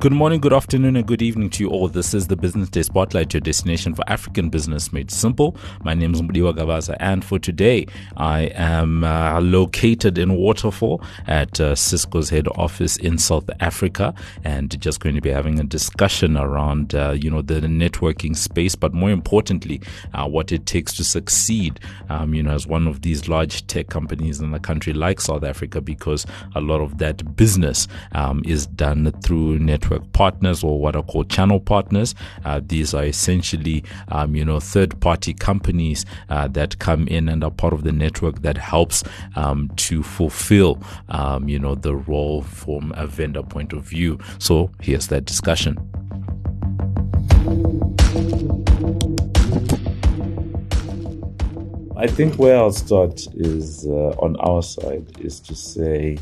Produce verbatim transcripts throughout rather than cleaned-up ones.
Good morning, good afternoon, and good evening to you all. This is the Business Day Spotlight, your destination for African business made simple. My name is Mudiwa Gabaza, and for today, I am uh, located in Waterfall at uh, Cisco's head office in South Africa, and just going to be having a discussion around, uh, you know, the networking space, but more importantly, uh, what it takes to succeed, um, you know, as one of these large tech companies in a country like South Africa, because a lot of that business um, is done through network partners, or what are called channel partners. Uh, these are essentially, um, you know, third-party companies uh, that come in and are part of the network that helps um, to fulfill, um, you know, the role from a vendor point of view. So here's that discussion. I think where I'll start is uh, on our side is to say,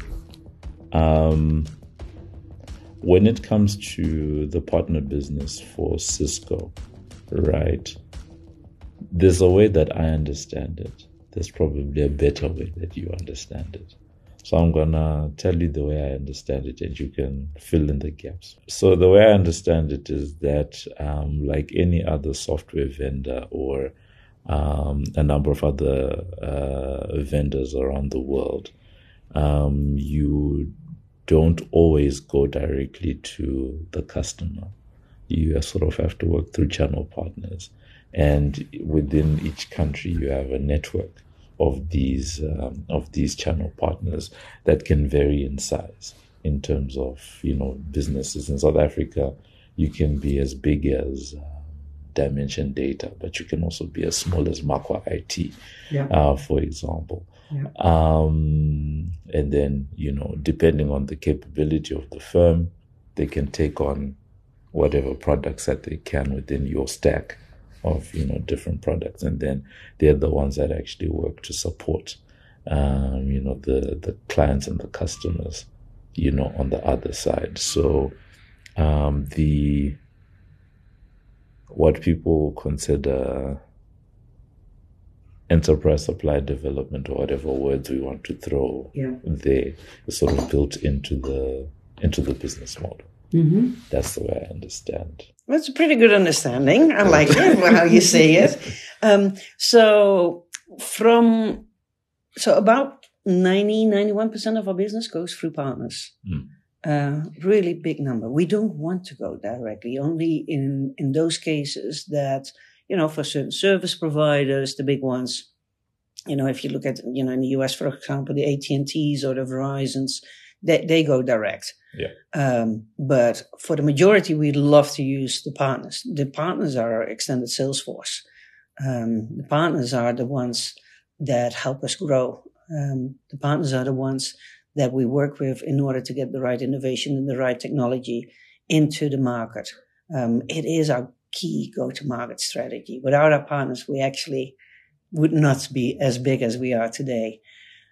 um, when it comes to the partner business for Cisco, right, there's a way that I understand it. There's probably a better way that you understand it. So I'm going to tell you the way I understand it, and you can fill in the gaps. So the way I understand it is that um, like any other software vendor or um, a number of other uh, vendors around the world, um, you don't always go directly to the customer. You sort of have to work through channel partners. And within each country, you have a network of these um, of these channel partners that can vary in size in terms of, you know, businesses. In South Africa, you can be as big as um, Dimension Data, but you can also be as small as Makwa I T, yeah. uh, for example. Yeah. Um, and then, you know, depending on the capability of the firm, they can take on whatever products that they can within your stack of, you know, different products. And then they're the ones that actually work to support, um, you know, the, the clients and the customers, you know, on the other side. So um, the what people consider enterprise supply development, or whatever words we want to throw yeah. there, is sort of built into the into the business model. Mm-hmm. That's the way I understand. That's a pretty good understanding. I like it, how you say it. Um, so from so about ninety, ninety-one percent of our business goes through partners. Mm. Uh, really big number. We don't want to go directly, only in, in those cases that, you know, for certain service providers, the big ones, you know, if you look at, you know, in the U S, for example, the A T and T's or the Verizons, they, they go direct. Yeah. Um, but for the majority, we'd love to use the partners. The partners are our extended sales force. Um, the partners are the ones that help us grow. Um, the partners are the ones that we work with in order to get the right innovation and the right technology into the market. Um, it is our key go-to-market strategy. Without our partners, we actually would not be as big as we are today.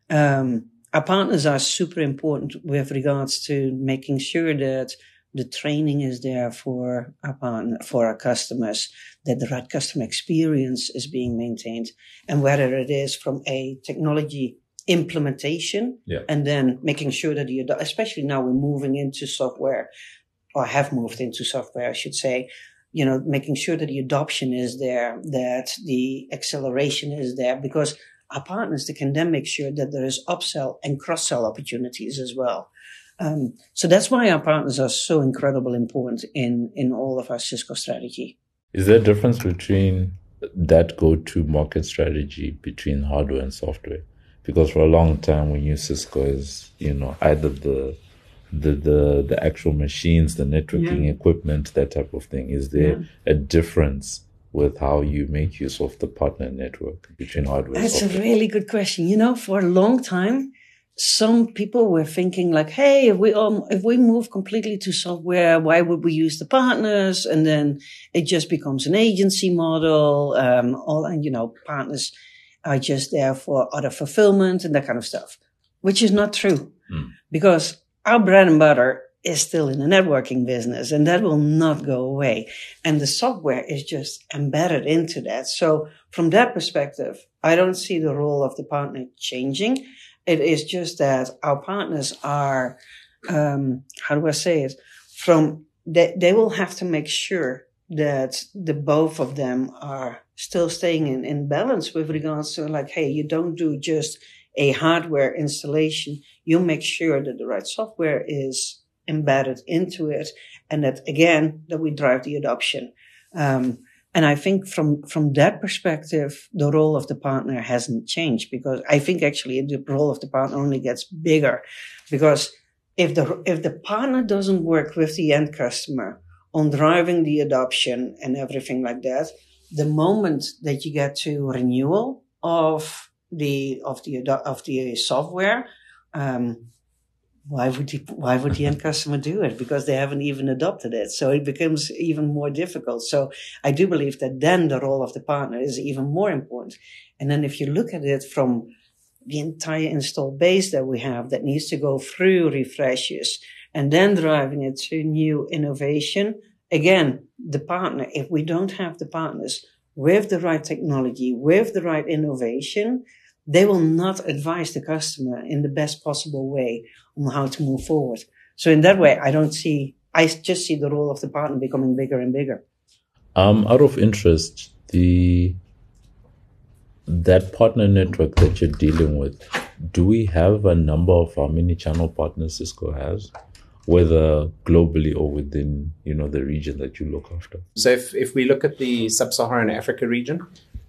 Um, our partners are super important with regards to making sure that the training is there for our partner, for our customers, that the right customer experience is being maintained, and whether it is from a technology implementation, yeah. and then making sure that you, especially now we're moving into software, or have moved into software, I should say, you know, making sure that the adoption is there, that the acceleration is there, because our partners, they can then make sure that there is upsell and cross-sell opportunities as well. Um, so that's why our partners are so incredibly important in, in all of our Cisco strategy. Is there a difference between that go-to market strategy between hardware and software? Because for a long time, we knew Cisco as, you know, either the the the, the actual machines, the networking yeah. equipment, that type of thing. Is there yeah. a difference with how you make use of the partner network between hardware That's and software? A really good question. You know, for a long time, some people were thinking like, hey, if we um, if we move completely to software, why would we use the partners? And then it just becomes an agency model. Um, all and you know, partners are just there for other fulfillment and that kind of stuff, which is not true. Mm. Because our bread and butter is still in the networking business, and that will not go away. And the software is just embedded into that. So from that perspective, I don't see the role of the partner changing. It is just that our partners are, um, how do I say it? From they, they will have to make sure that the both of them are still staying in, in balance with regards to like, hey, you don't do just a hardware installation. You make sure that the right software is embedded into it, and that again that we drive the adoption. Um, and I think from from that perspective, the role of the partner hasn't changed, because I think actually the role of the partner only gets bigger, because if the if the partner doesn't work with the end customer on driving the adoption and everything like that, the moment that you get to renewal of the of the of the software, um, why would the, why would the end customer do it? Because they haven't even adopted it, so it becomes even more difficult. So I do believe that then the role of the partner is even more important. And then if you look at it from the entire install base that we have that needs to go through refreshes, and then driving it to new innovation. Again, the partner, if we don't have the partners with the right technology, with the right innovation, they will not advise the customer in the best possible way on how to move forward. So in that way, I don't see, I just see the role of the partner becoming bigger and bigger. Um, out of interest, the that partner network that you're dealing with, do we have a number of how many channel partners Cisco has, whether globally or within, you know, the region that you look after? So if, if we look at the sub-Saharan Africa region,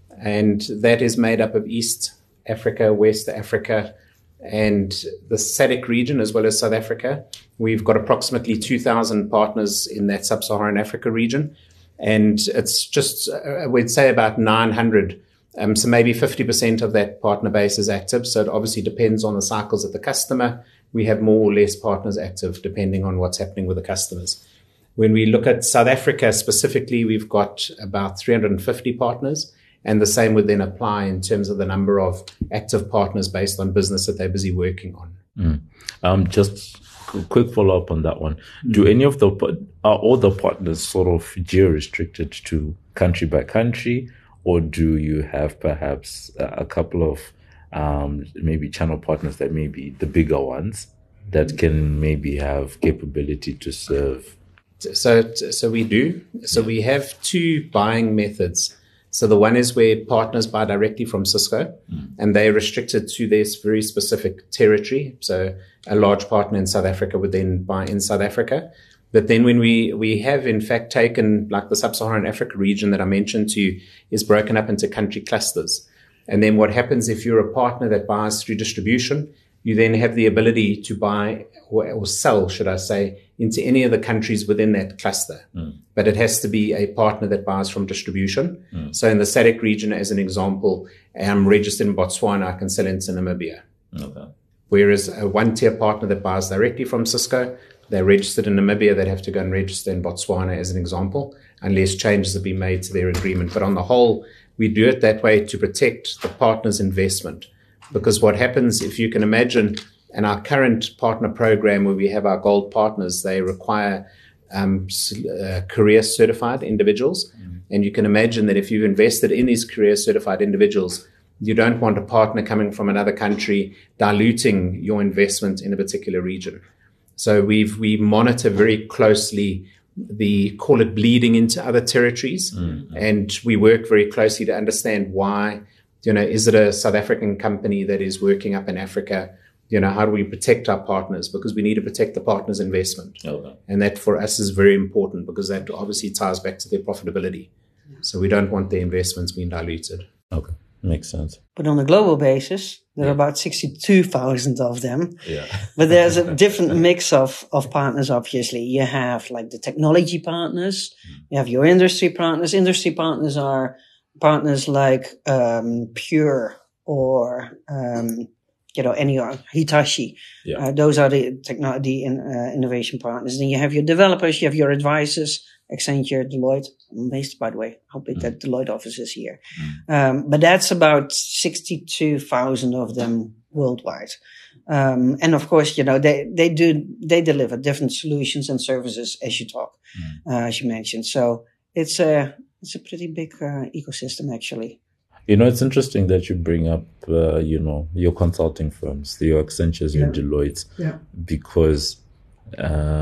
and that is made up of East Africa, West Africa, and the S A D C region, as well as South Africa, we've got approximately two thousand partners in that sub-Saharan Africa region. And it's just, uh, we'd say about nine hundred. Um, so maybe fifty percent of that partner base is active. So it obviously depends on the cycles of the customer. We have more or less partners active depending on what's happening with the customers. When we look at South Africa specifically, we've got about three hundred fifty partners. And the same would then apply in terms of the number of active partners based on business that they're busy working on. Mm. Um, just a quick follow-up on that one. Mm. Do any of the, are all the partners sort of geo-restricted to country by country? Or do you have perhaps a couple of um, maybe channel partners that may be the bigger ones that can maybe have capability to serve? So, so we do. So we have two buying methods. So the one is where partners buy directly from Cisco, mm. and they're restricted to this very specific territory. So a large partner in South Africa would then buy in South Africa. But then when we, we have in fact taken, like the sub-Saharan Africa region that I mentioned to you is broken up into country clusters. And then what happens if you're a partner that buys through distribution, you then have the ability to buy or, or sell, should I say, into any of the countries within that cluster. Mm. But it has to be a partner that buys from distribution. Mm. So in the S A D C region, as an example, I'm registered in Botswana, I can sell into Namibia. Okay. Whereas a one-tier partner that buys directly from Cisco, they're registered in Namibia, they'd have to go and register in Botswana as an example, unless changes have been made to their agreement. But on the whole, we do it that way to protect the partner's investment. Because what happens, if you can imagine, in our current partner program where we have our gold partners, they require um, uh, career certified individuals. Mm-hmm. And you can imagine that if you've invested in these career certified individuals, you don't want a partner coming from another country diluting your investment in a particular region. So we've, we monitor very closely the, call it bleeding into other territories. Mm-hmm. And we work very closely to understand why, you know, is it a South African company that is working up in Africa? You know, how do we protect our partners? Because we need to protect the partner's investment. Okay. And that for us is very important because that obviously ties back to their profitability. Yeah. So we don't want their investments being diluted. Okay. Makes sense. But on a global basis, there yeah. are about sixty-two thousand of them. Yeah. But there's a different mix of, of partners, obviously. You have like the technology partners. Mm. You have your industry partners. Industry partners are partners like um, Pure or, um, you know, any Hitachi. Yeah. Uh, those are the technology and uh, innovation partners. Then you have your developers, you have your advisors, Accenture, Deloitte. I'm amazed, by the way, how big mm. that Deloitte office is here. Mm. Um, but that's about sixty-two thousand of them worldwide. Um, and of course, you know, they, they do, they deliver different solutions and services as you talk, mm. uh, as you mentioned. So it's a, it's a pretty big uh, ecosystem, actually. You know, it's interesting that you bring up, uh, you know, your consulting firms, your Accentures, your yeah. Deloittes, yeah. because uh,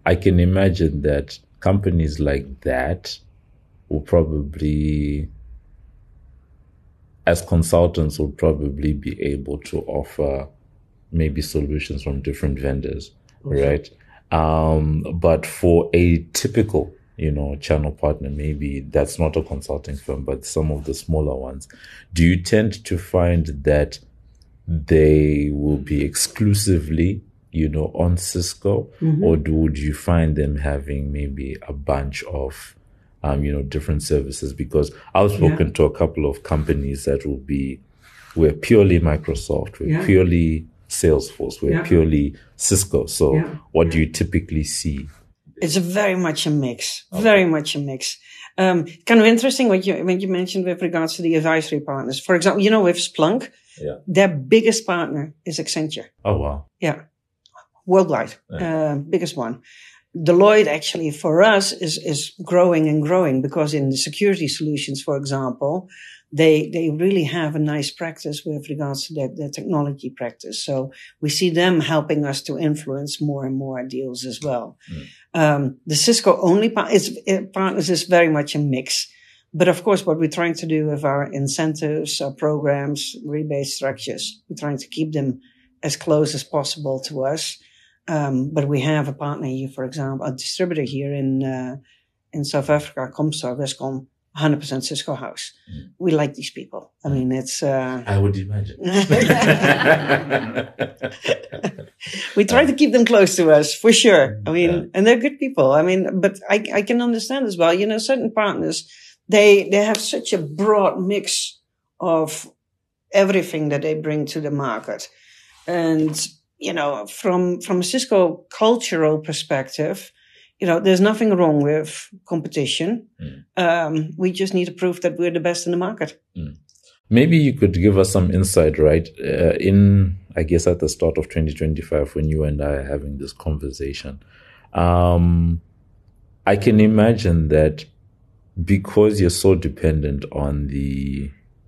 I can imagine that companies like that will probably, as consultants, will probably be able to offer maybe solutions from different vendors, okay. right? Um, but for a typical, you know, channel partner, maybe that's not a consulting firm, but some of the smaller ones, do you tend to find that they will be exclusively, you know, on Cisco, mm-hmm. or do, would you find them having maybe a bunch of, um, you know, different services? Because I've spoken yeah. to a couple of companies that will be, we're purely Microsoft, we're yeah. purely Salesforce, we're yeah. purely Cisco. So yeah. what yeah. do you typically see? It's very much a mix, okay. very much a mix. Um, kind of interesting what you, when you mentioned with regards to the advisory partners. For example, you know, with Splunk, yeah. their biggest partner is Accenture. Oh, wow. Yeah. Worldwide, yeah. uh, biggest one. Deloitte actually for us is, is growing and growing because in the security solutions, for example, they, they really have a nice practice with regards to their, their technology practice. So we see them helping us to influence more and more deals as well. Mm. Um, the Cisco only par- is, it, partners is very much a mix. But of course, what we're trying to do with our incentives, our programs, rebate structures, we're trying to keep them as close as possible to us. Um, but we have a partner here, for example, a distributor here in, uh, in South Africa, Comstar, Westcon, one hundred percent Cisco house. Mm. We like these people. I mean, it's, uh, I would imagine. We try to keep them close to us, for sure. I mean, yeah. and they're good people. I mean, but I, I can understand as well, you know, certain partners, they, they have such a broad mix of everything that they bring to the market. And, you know, from, from a Cisco cultural perspective, you know, there's nothing wrong with competition. Mm. Um, we just need to prove that we're the best in the market. Mm. Maybe you could give us some insight, right? Uh, in, I guess, at the start of twenty twenty-five, when you and I are having this conversation, um, I can imagine that because you're so dependent on the,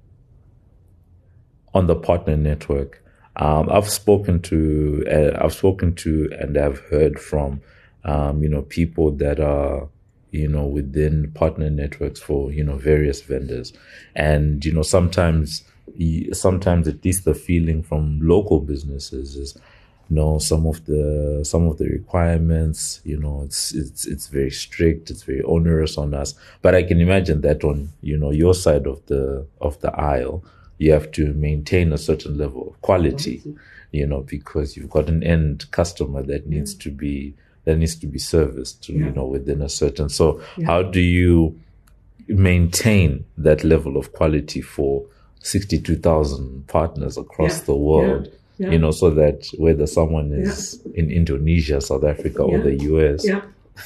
on the partner network, Um, I've spoken to, uh, I've spoken to, and I've heard from, um, you know, people that are, you know, within partner networks for, you know, various vendors. And, you know, sometimes, sometimes at least the feeling from local businesses is, you know, some of the, some of the requirements, you know, it's, it's, it's very strict. It's very onerous on us. But I can imagine that on, you know, your side of the, of the aisle, you have to maintain a certain level of quality, you know, because you've got an end customer that needs yeah. to be, that needs to be serviced, yeah. you know, within a certain. So yeah. how do you maintain that level of quality for sixty-two thousand partners across yeah. the world, yeah. Yeah. you know, so that whether someone is yeah. in Indonesia, South Africa, yeah. or the U S, yeah.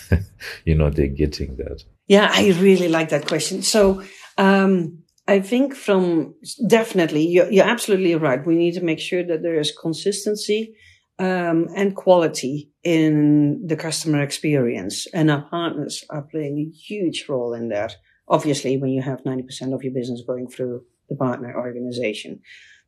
you know, they're getting that. Yeah, I really like that question. So, um, I think from definitely, you're, you're absolutely right. We need to make sure that there is consistency um, and quality in the customer experience. And our partners are playing a huge role in that. Obviously, when you have ninety percent of your business going through the partner organization.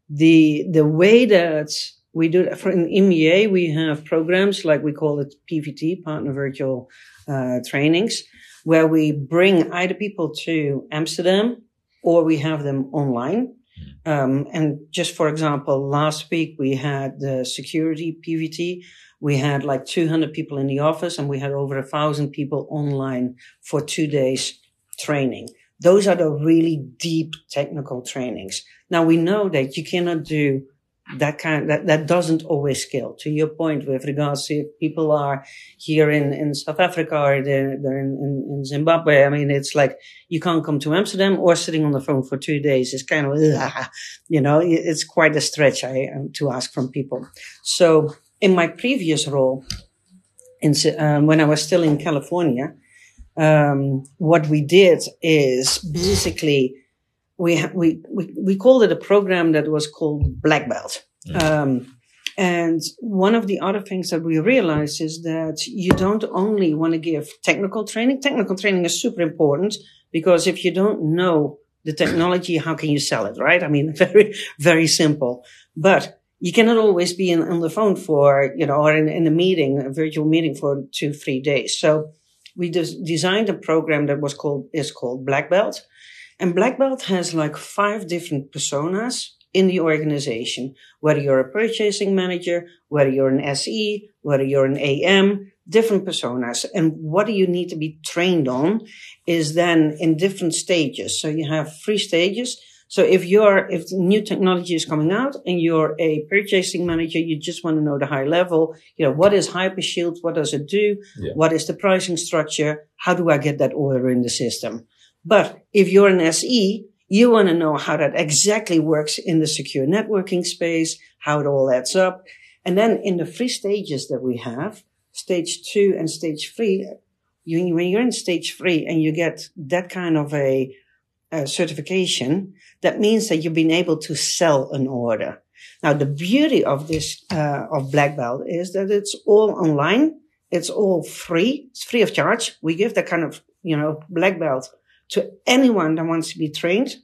The the way that we do it, for in E M E A, we have programs like we call it P V T, Partner Virtual uh, Trainings, where we bring either people to Amsterdam, or we have them online. Um, and just for example, last week we had the security P V T. We had like two hundred people in the office and we had over a thousand people online for two days training. Those are the really deep technical trainings. Now we know that you cannot do that kind, that, that doesn't always scale. To your point with regards to if people are here in, in South Africa or they're, they're in, in, in Zimbabwe. I mean, it's like you can't come to Amsterdam or sitting on the phone for two days. It's kind of, ugh, you know, it's quite a stretch I, to ask from people. So in my previous role, in, um, when I was still in California, um, what we did is basically We, ha- we, we, we called it a program that was called Black Belt. Mm. Um, and one of the other things that we realized is that you don't only want to give technical training. Technical training is super important because if you don't know the technology, how can you sell it, right? I mean, very, very simple. But you cannot always be in, on the phone for, you know, or in, in a meeting, a virtual meeting for two, three days. So we des- designed a program that was called, is called Black Belt. And Black Belt has like five different personas in the organization, whether you're a purchasing manager, whether you're an S E, whether you're an A M, different personas. And what do you need to be trained on is then in different stages. So you have three stages. So if you're, if new technology is coming out and you're a purchasing manager, you just want to know the high level, you know, what is Hypershield? What does it do? Yeah. What is the pricing structure? How do I get that order in the system? But if you're an S E, you want to know how that exactly works in the secure networking space, how it all adds up. And then in the three stages that we have, stage two and stage three, you, when you're in stage three and you get that kind of a, a certification, that means that you've been able to sell an order. Now, the beauty of this, uh, of Black Belt is that it's all online. It's all free. It's free of charge. We give that kind of, you know, Black Belt to anyone that wants to be trained.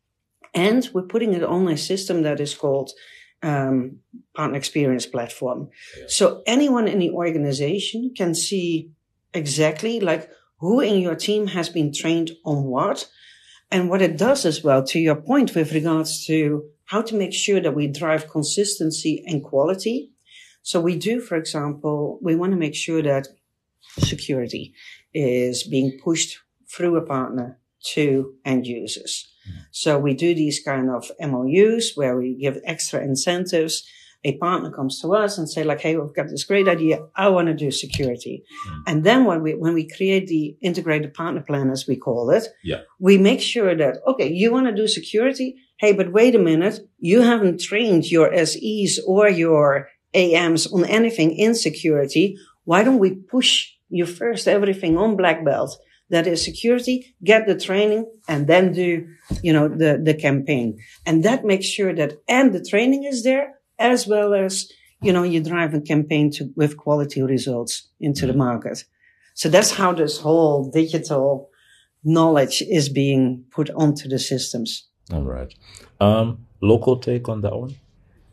And we're putting it on a system that is called um, Partner Experience Platform. Yeah. So anyone in the organization can see exactly like who in your team has been trained on what. And what it does as well, to your point with regards to how to make sure that we drive consistency and quality. So we do, for example, we want to make sure that security is being pushed through a partner to end users. Mm. So we do these kind of M O Us where we give extra incentives. A partner comes to us and say like, hey, we've got this great idea. I want to do security. Mm. And then when we, when we create the integrated partner plan, as we call it, yeah. we make sure that, okay, you want to do security. Hey, but wait a minute. You haven't trained your S Es or your A Ms on anything in security. Why don't we push you first everything on Black Belt? That is security, get the training, and then do, you know, the, the campaign. And that makes sure that, and the training is there, as well as, you know, you drive a campaign to, with quality results into the market. So that's how this whole digital knowledge is being put onto the systems. All right. Um, local take on that one?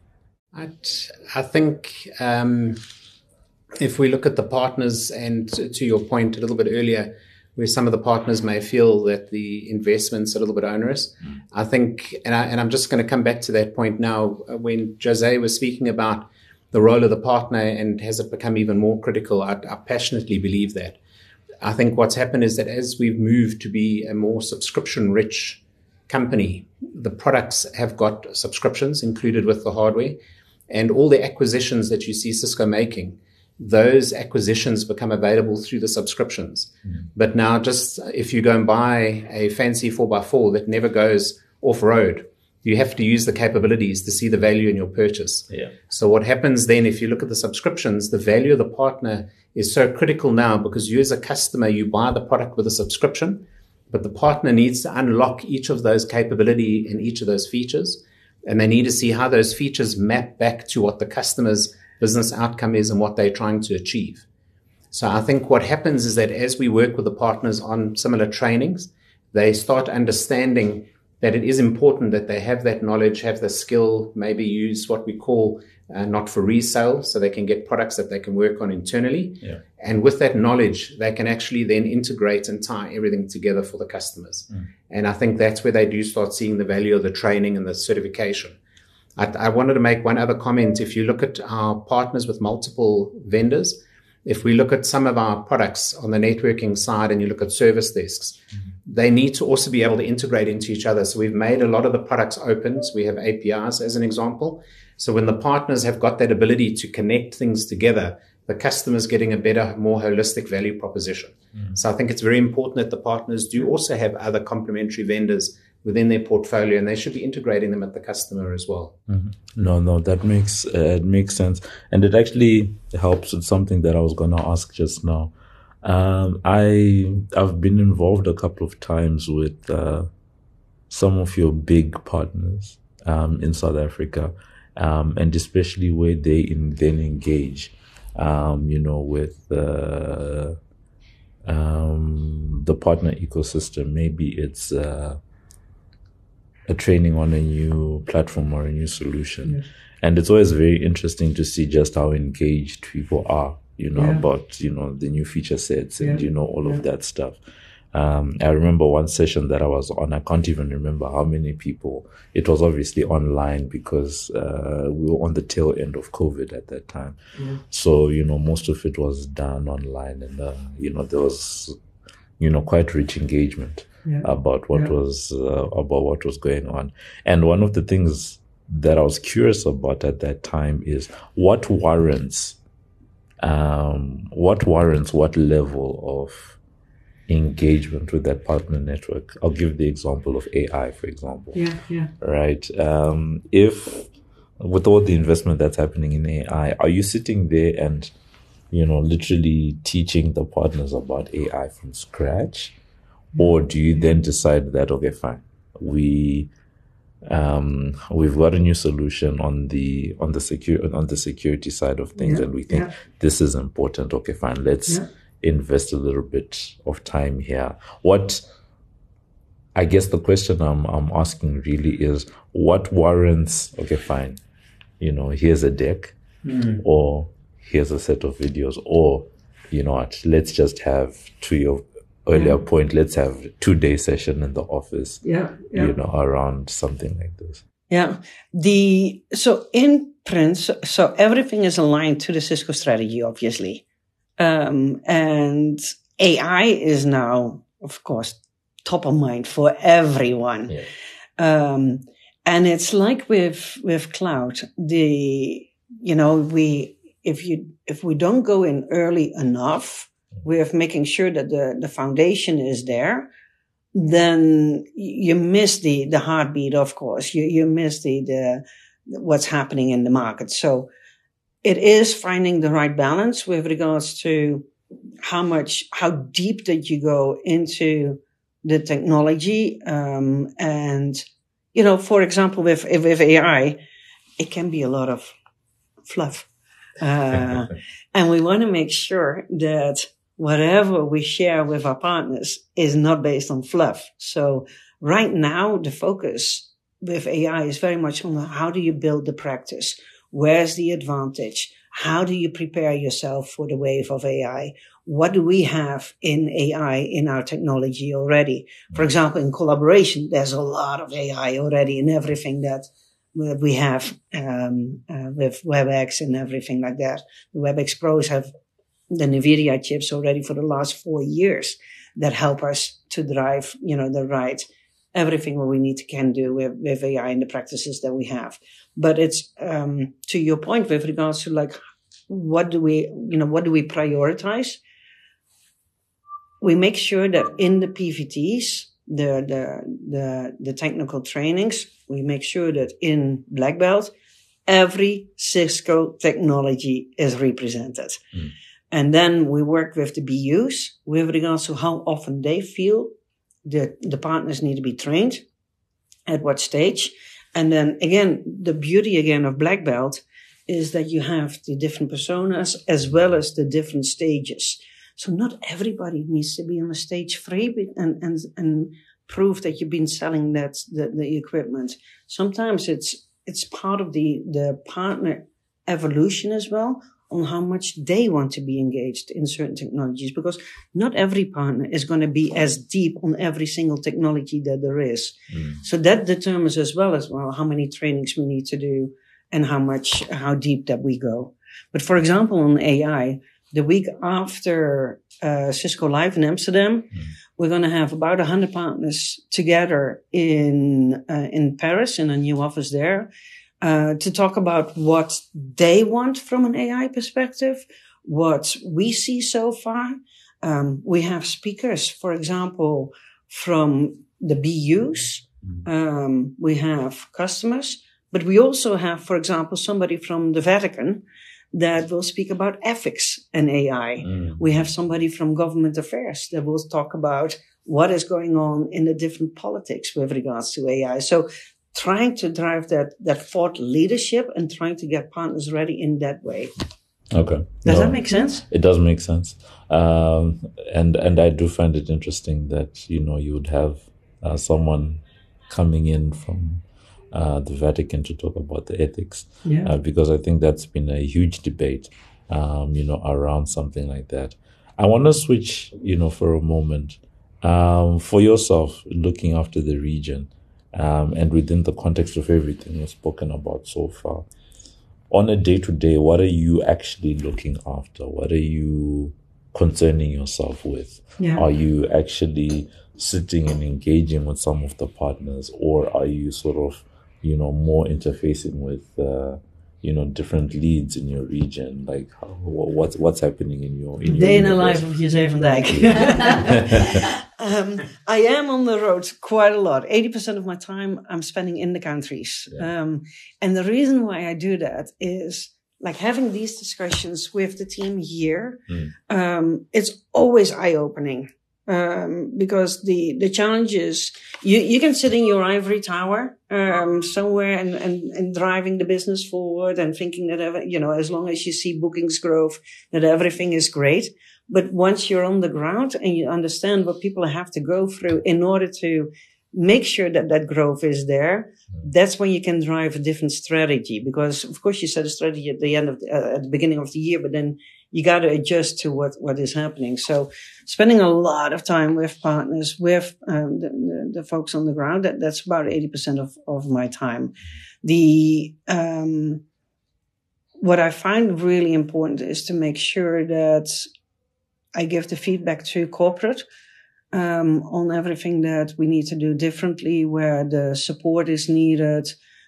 I, I think, um, if we look at the partners and to, to your point a little bit earlier, where some of the partners may feel that the investment's a little bit onerous. Mm. I think, and, I, and I'm just going to come back to that point now, when Jose was speaking about the role of the partner and has it become even more critical, I, I passionately believe that. I think what's happened is that as we've moved to be a more subscription-rich company, the products have got subscriptions included with the hardware, and all the acquisitions that you see Cisco making, those acquisitions become available through the subscriptions. Mm. But now just if you go and buy a fancy four by four that never goes off-road, you have to use the capabilities to see the value in your purchase. Yeah. So what happens then, if you look at the subscriptions, the value of the partner is so critical now because you as a customer, you buy the product with a subscription, but the partner needs to unlock each of those capability and each of those features. And they need to see how those features map back to what the customer's business outcome is and what they're trying to achieve. So I think what happens is that as we work with the partners on similar trainings, they start understanding that it is important that they have that knowledge, have the skill, maybe use what we call uh, not for resale, so they can get products that they can work on internally. Yeah. And with that knowledge, they can actually then integrate and tie everything together for the customers. Mm. And I think that's where they do start seeing the value of the training and the certification. I, I wanted to make one other comment. If you look at our partners with multiple vendors, if we look at some of our products on the networking side and you look at service desks, mm-hmm. they need to also be able to integrate into each other. So we've made a lot of the products open. So we have A P Is as an example. So when the partners have got that ability to connect things together, the customer's getting a better, more holistic value proposition. Mm-hmm. So I think it's very important that the partners do also have other complementary vendors within their portfolio, and they should be integrating them at the customer as well. Mm-hmm. No, no, that makes uh, it makes sense, and it actually helps with something that I was going to ask just now. Um, I I've been involved a couple of times with uh, some of your big partners um, in South Africa, um, and especially where they in, then engage, um, you know, with uh, um, the partner ecosystem. Maybe it's uh, a training on a new platform or a new solution. Yes. And it's always very interesting to see just how engaged people are, you know, Yeah. about, you know, the new feature sets and, Yeah. you know, all Yeah. of that stuff. Um, I remember one session that I was on, I can't even remember how many people. It was obviously online because uh, we were on the tail end of COVID at that time. Yeah. So, you know, most of it was done online and, uh, you know, there was, you know, quite rich engagement Yeah. about what Yeah. was, uh, about what was going on. And one of the things that I was curious about at that time is what warrants, um, what warrants what level of engagement with that partner network. I'll give the example of A I, for example. Yeah, yeah. Right. Um, if with all the investment that's happening in A I, are you sitting there and, you know, literally teaching the partners about A I from scratch? Or do you then decide that, okay, fine, we, um, we've got a new solution on the, on the secure, on the security side of things, Yeah, and we think yeah. this is important. Okay, fine, let's Yeah. invest a little bit of time here. What, I guess the question I'm, I'm asking really is what warrants, okay, fine, you know, here's a deck, Mm. or here's a set of videos, or, you know what, let's just have, to your earlier Yeah. point, let's have two day session in the office, Yeah, yeah. you know, around something like this. Yeah. The so in Prince, so everything is aligned to the Cisco strategy, obviously. Um, and A I is now, of course, top of mind for everyone. Yeah. Um, and it's like with with cloud, the you know, we if you if we don't go in early enough with making sure that the, the foundation is there, then you miss the, the heartbeat, of course. You, you miss the, the, what's happening in the market. So it is finding the right balance with regards to how much, how deep did you go into the technology. Um, and, you know, for example, with, with A I, it can be a lot of fluff. Uh, and we want to make sure that whatever we share with our partners is not based on fluff. So right now, the focus with A I is very much on how do you build the practice? Where's the advantage? How do you prepare yourself for the wave of A I? What do we have in A I in our technology already? For example, in collaboration, there's a lot of A I already in everything that we have um, uh, with WebEx and everything like that. The WebEx Pros have the NVIDIA chips already for the last four years that help us to drive, you know, the right, everything what we need to can do with, with A I and the practices that we have. But it's, um, to your point with regards to like, what do we, you know, what do we prioritize? We make sure that in the P V Ts, the, the, the, the technical trainings, we make sure that in Black Belt, every Cisco technology is represented. Mm. And then we work with the B Us with regards to how often they feel the, the partners need to be trained, at what stage. And then again, the beauty again of Black Belt is that you have the different personas as well as the different stages. So not everybody needs to be on a stage three and, and, and prove that you've been selling that, the, the equipment. Sometimes it's, it's part of the, the partner evolution as well, on how much they want to be engaged in certain technologies, because not every partner is going to be as deep on every single technology that there is. Mm. So that determines as well as well how many trainings we need to do and how much, how deep that we go. But for example, on A I, the week after uh, Cisco Live in Amsterdam, mm. we're going to have about one hundred partners together in uh, in Paris in a new office there. Uh, to talk about what they want from an A I perspective, what we see so far. Um, we have speakers, for example, from the B Us. Um, we have customers, but we also have, for example, somebody from the Vatican that will speak about ethics and A I. Mm. We have somebody from government affairs that will talk about what is going on in the different politics with regards to A I. So trying to drive that, that thought leadership and trying to get partners ready in that way. Okay. Does no, that make sense? It does make sense. Um, and, and I do find it interesting that, you know, you would have uh, someone coming in from uh, the Vatican to talk about the ethics, Yeah. uh, because I think that's been a huge debate, um, you know, around something like that. I want to switch, you know, for a moment, um, for yourself, looking after the region, um, and within the context of everything you've spoken about so far. On a day-to-day, what are you actually looking after? What are you concerning yourself with? Yeah. Are you actually sitting and engaging with some of the partners, or are you sort of, you know, more interfacing with, uh, you know, different leads in your region? Like, how, what's what's happening in your in your Day in the universe? life of José van Dijk. um, I am on the road quite a lot. eighty percent of my time I'm spending in the countries. Yeah. Um, and the reason why I do that is like having these discussions with the team here. Mm. Um, it's always eye-opening. Um, because the, the challenge is you, you can sit in your ivory tower, um, somewhere and, and, and driving the business forward and thinking that, ever, you know, as long as you see bookings growth, that everything is great. But once you're on the ground and you understand what people have to go through in order to make sure that that growth is there, that's when you can drive a different strategy. Because of course you set a strategy at the end of the, uh, at the beginning of the year, but then you got to adjust to what, what is happening. So spending a lot of time with partners, with um, the, the, the folks on the ground, that, that's about eighty percent of, of my time. The, um, what I find really important is to make sure that I give the feedback to corporate, um, on everything that we need to do differently, where the support is needed,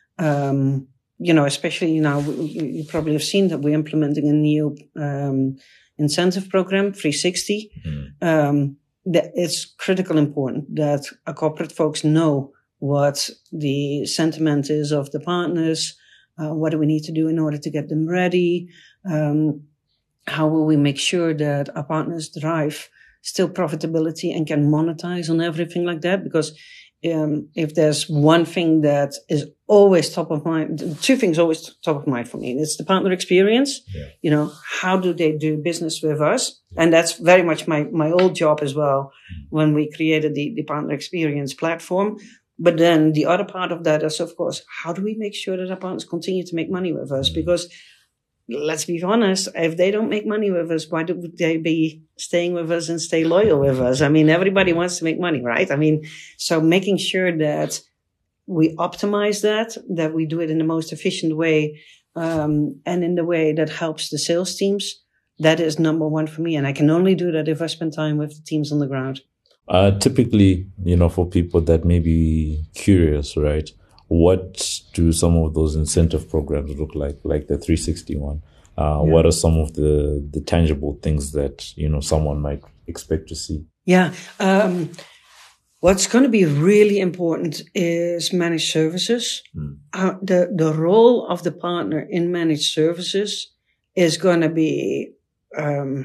um, you know, especially now, you, you probably have seen that we're implementing a new um, incentive program, three sixty. Mm. Um, that it's critical important that our corporate folks know what the sentiment is of the partners, uh, what do we need to do in order to get them ready, um, how will we make sure that our partners drive still profitability and can monetize on everything like that, because Um, if there's one thing that is always top of mind, two things always top of mind for me. It's the partner experience. Yeah. You know, how do they do business with us? Yeah. And that's very much my, my old job as well mm. when we created the, the partner experience platform. But then the other part of that is, of course, how do we make sure that our partners continue to make money with us? Mm. Because let's be honest, if they don't make money with us, why would they be staying with us and stay loyal with us? I mean, everybody wants to make money, right? I mean, so making sure that we optimize that, that we do it in the most efficient way, um, and in the way that helps the sales teams, that is number one for me. And I can only do that if I spend time with the teams on the ground. Uh, typically, you know, for people that may be curious, right? What do some of those incentive programs look like, like the three sixty one? Uh, yeah. What are some of the, the tangible things that, you know, someone might expect to see? Yeah. Um, what's going to be really important is managed services. Mm. Uh, the, the role of the partner in managed services is going to be, um,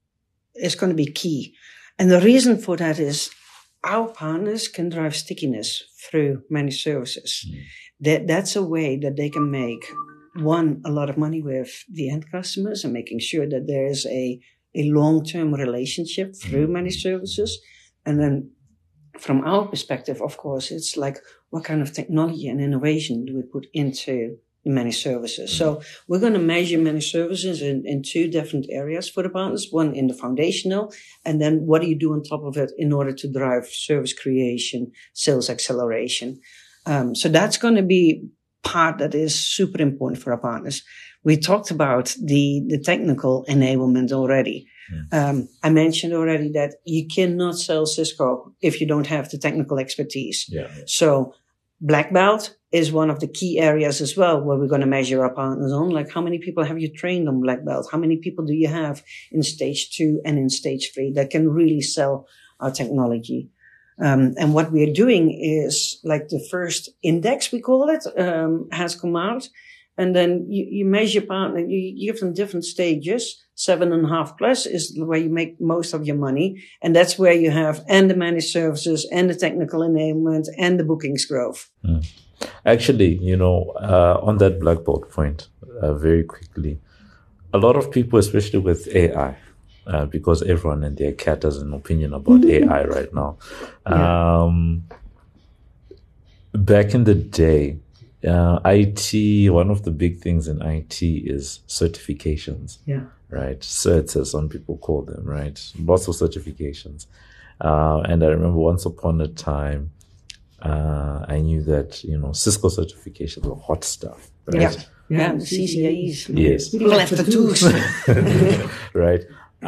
is going to be key. And the reason for that is our partners can drive stickiness through managed services. Mm. That that's a way that they can make, one, a lot of money with the end customers and making sure that there is a, a long-term relationship through mm. managed services. And then from our perspective, of course, it's like, what kind of technology and innovation do we put into the managed services? Mm. So we're going to measure managed services in, in two different areas for the partners. One in the foundational, and then what do you do on top of it in order to drive service creation, sales acceleration? Um, so that's going to be part that is super important for our partners. We talked about the, the technical enablement already. Yeah. Um, I mentioned already that you cannot sell Cisco if you don't have the technical expertise. Yeah. So Black Belt is one of the key areas as well where we're going to measure our partners on. Like, how many people have you trained on Black Belt? How many people do you have in stage two and in stage three that can really sell our technology? Um, and what we're doing is, like, the first index, we call it, um, has come out. And then you, you measure partner, you, you give them different stages. Seven and a half plus is where you make most of your money. And that's where you have and the managed services and the technical enablement and the bookings growth. Mm. Actually, you know, uh, on that Black Belt point, uh, very quickly, a lot of people, especially with A I, uh, because everyone and their cat has an opinion about mm-hmm. A I right now. Yeah. Um, back in the day, uh, I T, one of the big things in I T is certifications. Yeah. Right. Certs, as some people call them, right? Lots of certifications. Uh, and I remember once upon a time, uh, I knew that, you know, Cisco certifications were hot stuff. Right? Yeah. Yeah, the C C I Es. Yes. People have the tools. Right.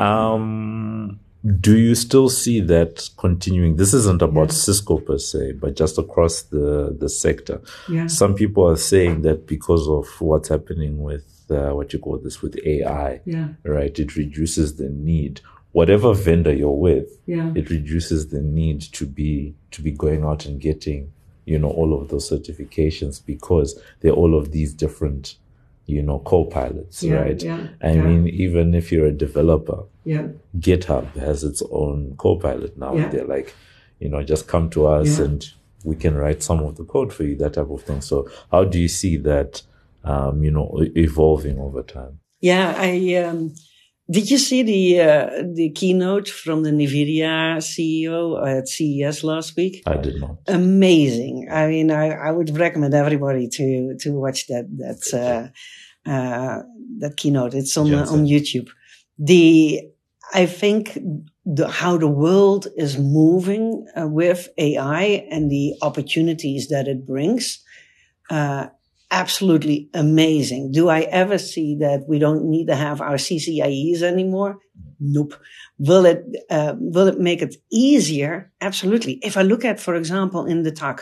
Um, do you still see that continuing? This isn't about yeah. Cisco per se, but just across the, the sector. Yeah. Some people are saying that because of what's happening with uh, what you call this, with A I, yeah. right? It reduces the need. Whatever vendor you're with, yeah. it reduces the need to be to be going out and getting, you know, all of those certifications because they're all of these different, you know, co-pilots, yeah, right? Yeah, I yeah. mean, even if you're a developer, yeah. GitHub has its own co-pilot now. Yeah. They're like, you know, just come to us yeah. and we can write some of the code for you, that type of thing. So how do you see that, um, you know, evolving over time? Yeah, I... Um, Did you see the uh, the keynote from the NVIDIA C E O at C E S last week? I did not. Amazing. I mean, I, I would recommend everybody to to watch that that uh, uh, that keynote. It's on uh, on YouTube. The I think the, how the world is moving uh, with A I and the opportunities that it brings. Uh, Absolutely amazing. Do I ever see that we don't need to have our C C I Es anymore? Nope. Will it, uh, will it make it easier? Absolutely. If I look at, for example, in the T A C,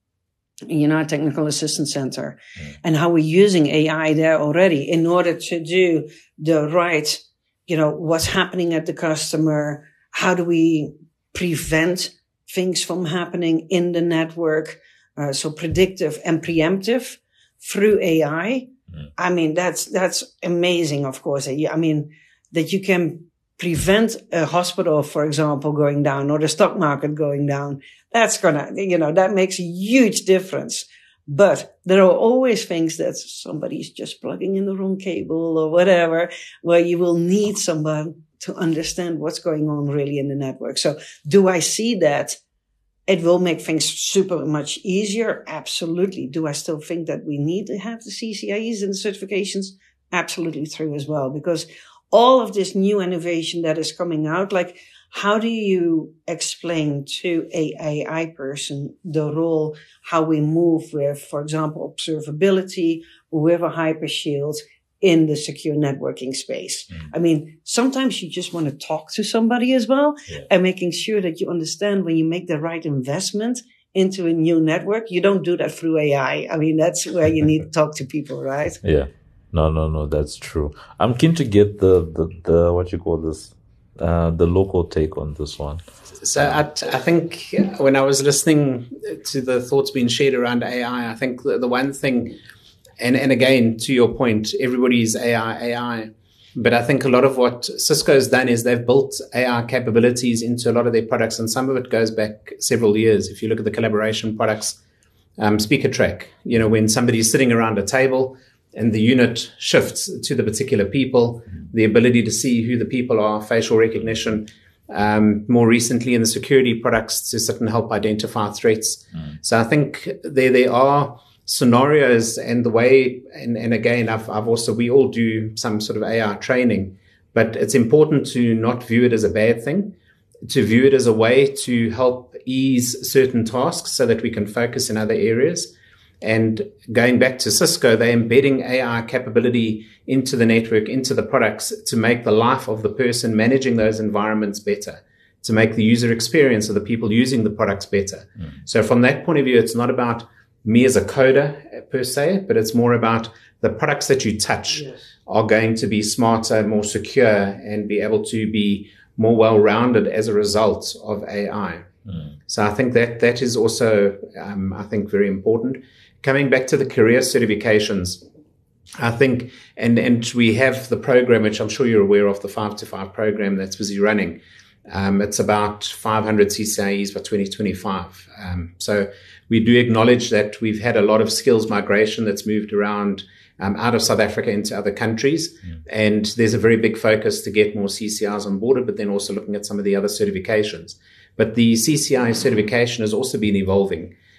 you know, Technical Assistance Center, mm. and how we're using A I there already in order to do the right, you know, what's happening at the customer. How do we prevent things from happening in the network? Uh, so predictive and preemptive. Through A I, mm. I mean, that's, that's amazing, of course. I mean, that you can prevent a hospital, for example, going down or the stock market going down. That's gonna, you know, that makes a huge difference. But there are always things that somebody's just plugging in the wrong cable or whatever, where you will need someone to understand what's going on really in the network. So do I see that? It will make things super much easier. Absolutely. Do I still think that we need to have the C C I Es and the certifications? Absolutely true as well, because all of this new innovation that is coming out, like how do you explain to a A I person the role, how we move with, for example, observability with a hypershield in the secure networking space? Mm. I mean, sometimes you just want to talk to somebody as well, yeah. and making sure that you understand when you make the right investment into a new network, you don't do that through A I. I mean, that's where you need to talk to people, right? Yeah. No, no, no, that's true. I'm keen to get the, the, the what you call this, uh, the local take on this one. So I, I think when I was listening to the thoughts being shared around A I, I think the, the one thing, And and again, to your point, everybody's A I, A I. But I think a lot of what Cisco's done is they've built A I capabilities into a lot of their products, and some of it goes back several years. If you look at the collaboration products, um, Speaker Track, you know, when somebody's sitting around a table and the unit shifts to the particular people, the ability to see who the people are, facial recognition. Um, more recently in the security products to sit and help identify threats. Mm. So I think there there are scenarios and the way, and, and again, I've, I've also, we all do some sort of A I training, but it's important to not view it as a bad thing, to view it as a way to help ease certain tasks so that we can focus in other areas. And going back to Cisco, they're embedding A I capability into the network, into the products to make the life of the person managing those environments better, to make the user experience of the people using the products better. Mm. So from that point of view, it's not about me as a coder per se, but it's more about the products that you touch yes. are going to be smarter, more secure, and be able to be more well-rounded as a result of A I. Mm. So I think that that is also, um, I think, very important. Coming back to the career certifications, I think, and, and we have the program, which I'm sure you're aware of, the five to five program that's busy running. Um, it's about five hundred C C I Es by twenty twenty-five. Um, so we do acknowledge that we've had a lot of skills migration that's moved around um, out of South Africa into other countries. Mm. And there's a very big focus to get more C C Is on board, but then also looking at some of the other certifications. But the C C I certification has also been evolving.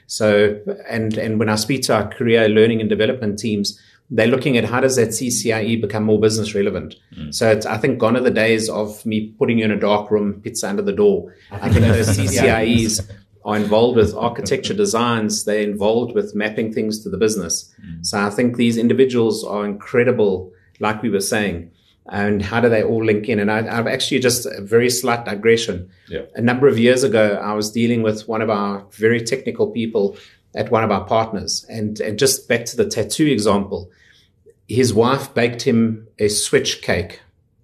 So, and, and when I speak to our career learning and development teams, they're looking at how does that C C I E become more business relevant. Mm. So it's, I think, gone are the days of me putting you in a dark room, pizza under the door. I think those C C I Es are involved with architecture designs. They're involved with mapping things to the business. Mm. So I think these individuals are incredible, like we were saying. And how do they all link in? And I, I've actually just a very slight digression. Yeah. A number of years ago, I was dealing with one of our very technical people at one of our partners. And, and just back to the tattoo example, his wife baked him a switch cake.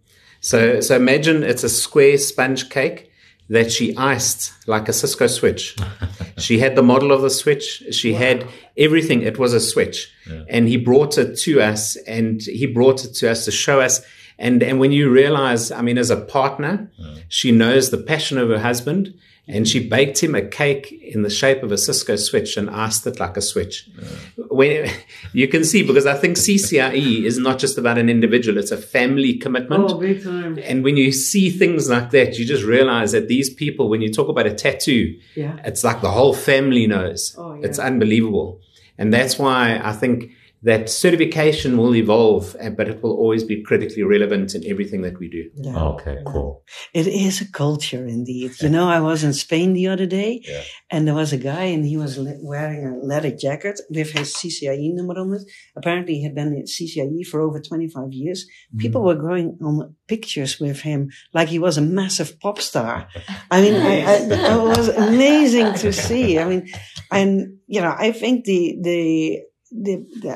So, so imagine it's a square sponge cake that she iced like a Cisco switch. She had the model of the switch. She wow. had everything. It was a switch. Yeah. And he brought it to us, and he brought it to us to show us. And, and when you realize, I mean, as a partner, yeah. she knows the passion of her husband, and she baked him a cake in the shape of a Cisco switch and iced it like a switch. Yeah. When, you can see, because I think C C I E is not just about an individual, it's a family commitment. Oh, big time. And when you see things like that, you just realize that these people, when you talk about a tattoo, yeah. it's like the whole family knows. Oh, yeah. It's unbelievable. And that's why I think that certification will evolve, but it will always be critically relevant in everything that we do. Yeah. Okay, cool. It is a culture indeed. You know, I was in Spain the other day, yeah. and there was a guy, and he was le- wearing a leather jacket with his C C I E number on it. Apparently, he had been in C C I E for over twenty-five years. Mm. People were going on pictures with him like he was a massive pop star. I mean, I, I, it was amazing to see. I mean, and, you know, I think the, the, The, the,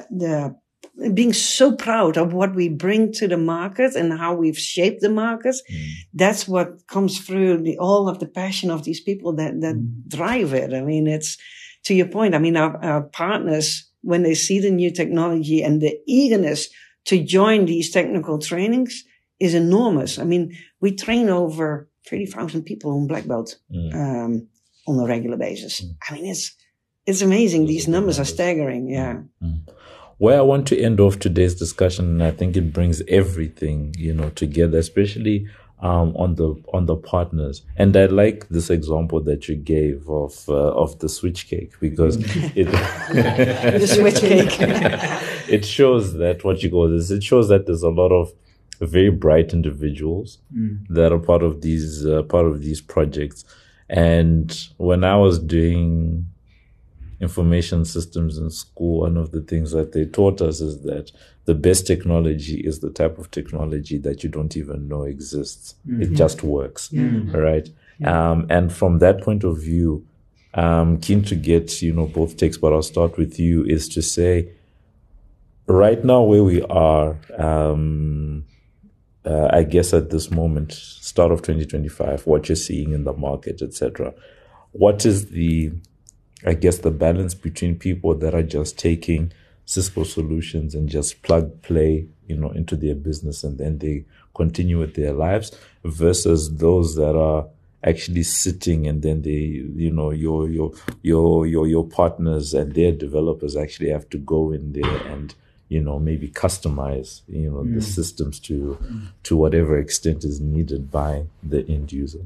the being so proud of what we bring to the market and how we've shaped the market, mm. that's what comes through the, all of the passion of these people that, that mm. drive it. I mean, it's to your point. I mean, our, our partners, when they see the new technology and the eagerness to join these technical trainings is enormous. I mean, we train over thirty thousand people on Black Belt, mm. um, on a regular basis. Mm. I mean, it's, It's amazing. These numbers are staggering. Yeah. Where I want to end off today's discussion, and I think it brings everything, you know, together, especially um, on the on the partners. And I like this example that you gave of uh, of the switch cake, because it the switch cake. It shows that what you call this. It shows that there's a lot of very bright individuals mm. that are part of these uh, part of these projects. And when I was doing information systems in school, one of the things that they taught us is that the best technology is the type of technology that you don't even know exists. Mm-hmm. It just works, mm-hmm. right? Yeah. Um, and from that point of view, I'm keen to get, you know, both takes, but I'll start with you, is to say, right now where we are, um, uh, I guess at this moment, start of twenty twenty-five, what you're seeing in the market, et cetera. What is the I guess the balance between people that are just taking Cisco solutions and just plug play, you know, into their business and then they continue with their lives, versus those that are actually sitting and then they, you know, your your your your your partners and their developers actually have to go in there and, you know, maybe customize, you know, mm. the systems to mm. to whatever extent is needed by the end user.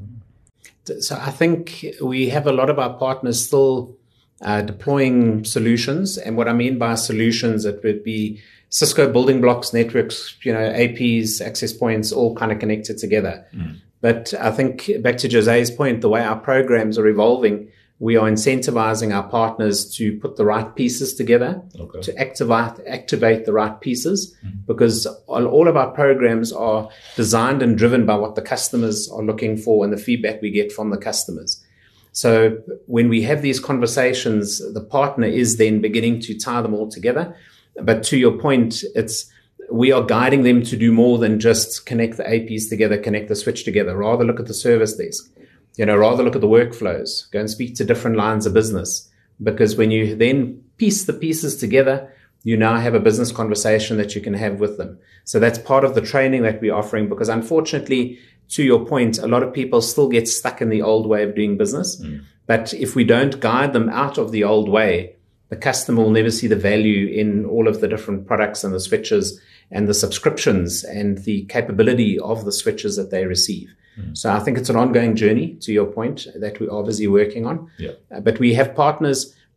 So I think we have a lot of our partners still Uh, deploying solutions. And what I mean by solutions, it would be Cisco building blocks, networks, you know, A Ps, access points, all kind of connected together. Mm. But I think back to Jose's point, the way our programs are evolving, we are incentivizing our partners to put the right pieces together, okay. to activate, activate the right pieces, mm. because all of our programs are designed and driven by what the customers are looking for and the feedback we get from the customers. So when we have these conversations, the partner is then beginning to tie them all together. But to your point, it's we are guiding them to do more than just connect the A Ps together, connect the switch together. Rather look at the service desk, you know, rather look at the workflows, go and speak to different lines of business. Because when you then piece the pieces together, you now have a business conversation that you can have with them. So that's part of the training that we're offering, because unfortunately, to your point, a lot of people still get stuck in the old way of doing business. Mm. But if we don't guide them out of the old way, the customer will never see the value in all of the different products and the switches and the subscriptions and the capability of the switches that they receive. Mm. So I think it's an ongoing journey, to your point, that we are busy working on. Yeah. Uh, but we have partners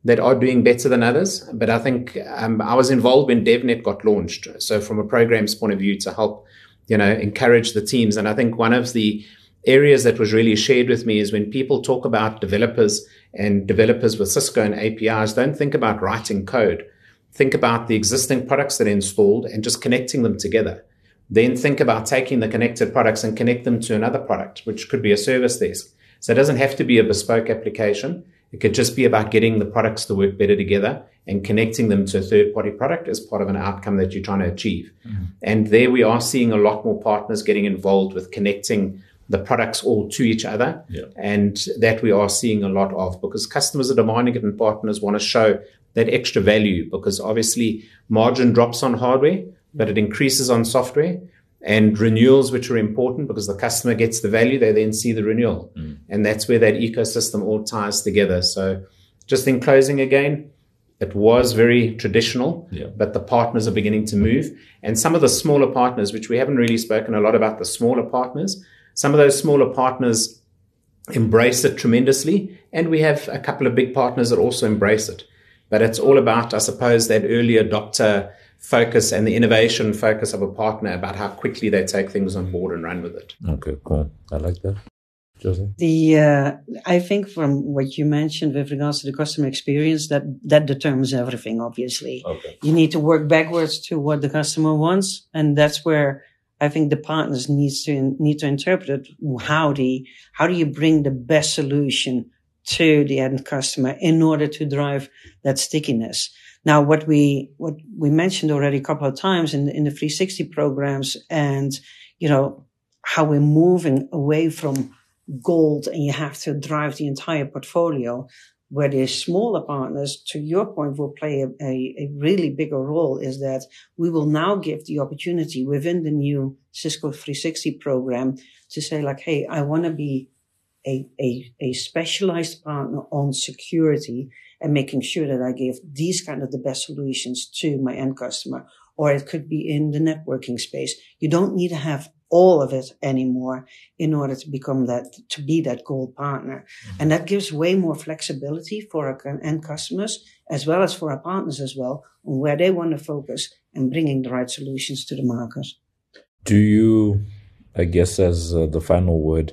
that are doing better than others. But I think um, I was involved when DevNet got launched. So from a programs point of view to help, you know, encourage the teams. And I think one of the areas that was really shared with me is when people talk about developers and developers with Cisco and A P Is, don't think about writing code. Think about the existing products that are installed and just connecting them together. Then think about taking the connected products and connect them to another product, which could be a service desk. So it doesn't have to be a bespoke application. It could just be about getting the products to work better together and connecting them to a third-party product as part of an outcome that you're trying to achieve. Mm-hmm. And there we are seeing a lot more partners getting involved with connecting the products all to each other. Yeah. And that we are seeing a lot of because customers are demanding it and partners want to show that extra value because obviously margin drops on hardware, but it increases on software. And renewals, which are important because the customer gets the value, they then see the renewal. Mm. And that's where that ecosystem all ties together. So just in closing again, it was very traditional, yeah. but the partners are beginning to move. And some of the smaller partners, which we haven't really spoken a lot about the smaller partners, some of those smaller partners embrace it tremendously. And we have a couple of big partners that also embrace it. But it's all about, I suppose, that early adopter focus and the innovation focus of a partner about how quickly they take things on board and run with it. Okay, cool. I like that. Jose? The, uh, I think from what you mentioned with regards to the customer experience, that, that determines everything, obviously. Okay. You need to work backwards to what the customer wants. And that's where I think the partners needs to, need to interpret how the, how do you bring the best solution to the end customer in order to drive that stickiness. Now, what we, what we mentioned already a couple of times in, in the three sixty programs and, you know, how we're moving away from gold and you have to drive the entire portfolio, where the smaller partners, to your point, will play a, a, a really bigger role is that we will now give the opportunity within the new Cisco three sixty program to say like, hey, I want to be a, a, a specialized partner on security and making sure that I give these kind of the best solutions to my end customer. Or it could be in the networking space. You don't need to have all of it anymore in order to become that, to be that gold partner. Mm-hmm. And that gives way more flexibility for our end customers as well as for our partners as well on where they want to focus and bringing the right solutions to the market. Do you, I guess as uh, the final word,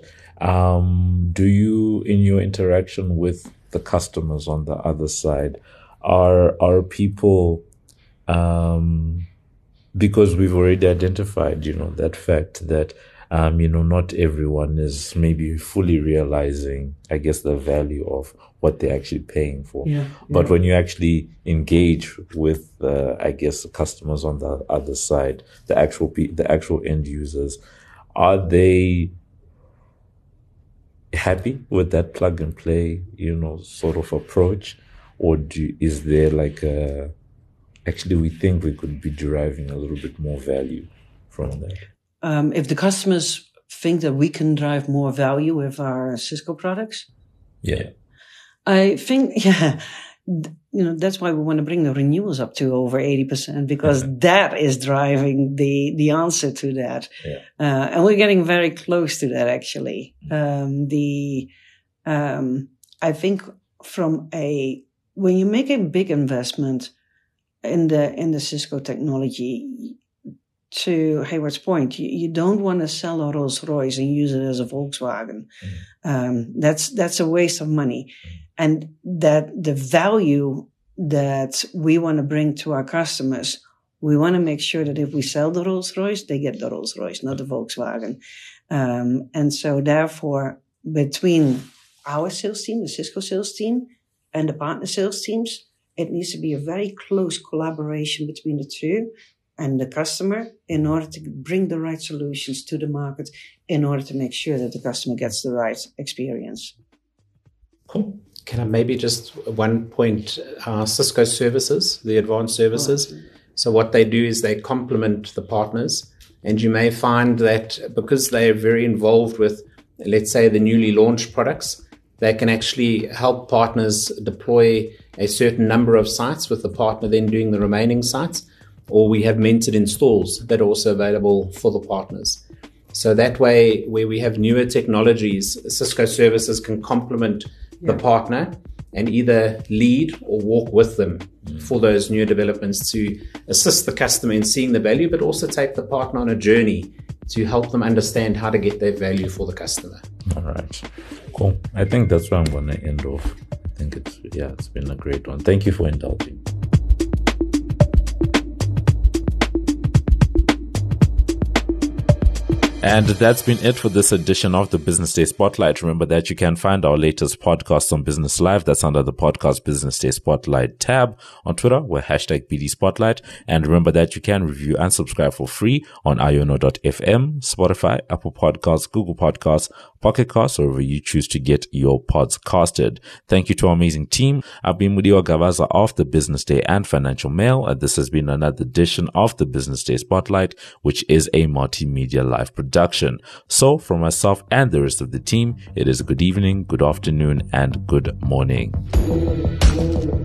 um, do you, in your interaction with the customers on the other side, are are people, um, because we've already identified, you know, that fact that, um, you know, not everyone is maybe fully realizing, I guess, the value of what they're actually paying for. Yeah, but yeah. when you actually engage with, uh, I guess, the customers on the other side, the actual pe- the actual end users, are they happy with that plug and play, you know, sort of approach? Or do, is there like a, actually we think we could be deriving a little bit more value from that? Um, if the customers think that we can drive more value with our Cisco products? Yeah. I think, yeah, you know, that's why we want to bring the renewals up to over eighty percent because yeah. that is driving the, the answer to that. Yeah. Uh, and we're getting very close to that actually. Mm-hmm. Um, the, um, I think from a, when you make a big investment in the, in the Cisco technology, to Hayward's point, you, you don't want to sell a Rolls Royce and use it as a Volkswagen. Mm-hmm. Um, that's, that's a waste of money. Mm-hmm. And that the value that we want to bring to our customers, we want to make sure that if we sell the Rolls Royce, they get the Rolls Royce, not the Volkswagen. Um, and so therefore, between our sales team, the Cisco sales team, and the partner sales teams, it needs to be a very close collaboration between the two and the customer in order to bring the right solutions to the market, in order to make sure that the customer gets the right experience. Cool. Can I maybe just one point, uh, Cisco services, the advanced services. Oh. So what they do is they complement the partners. And you may find that because they're very involved with, let's say, the newly launched products, they can actually help partners deploy a certain number of sites with the partner then doing the remaining sites. Or we have mentored installs that are also available for the partners. So that way, where we have newer technologies, Cisco services can complement the yeah. partner and either lead or walk with them mm. for those new developments to assist the customer in seeing the value, but also take the partner on a journey to help them understand how to get their value for the customer. All right. Cool. I think that's where I'm going to end off. I think it's, yeah, it's been a great one. Thank you for indulging. And that's been it for this edition of the Business Day Spotlight. Remember that you can find our latest podcast on Business Live. That's under the podcast Business Day Spotlight tab. On Twitter, we're hashtag B D Spotlight. And remember that you can review and subscribe for free on iono dot f m, Spotify, Apple Podcasts, Google Podcasts, Pocket Casts, or wherever you choose to get your pods casted. Thank you to our amazing team. I've been Mudiwa Gavaza of the Business Day and Financial Mail. And this has been another edition of the Business Day Spotlight, which is a multimedia live production. Production. So, from myself and the rest of the team, it is a good evening, good afternoon, and good morning.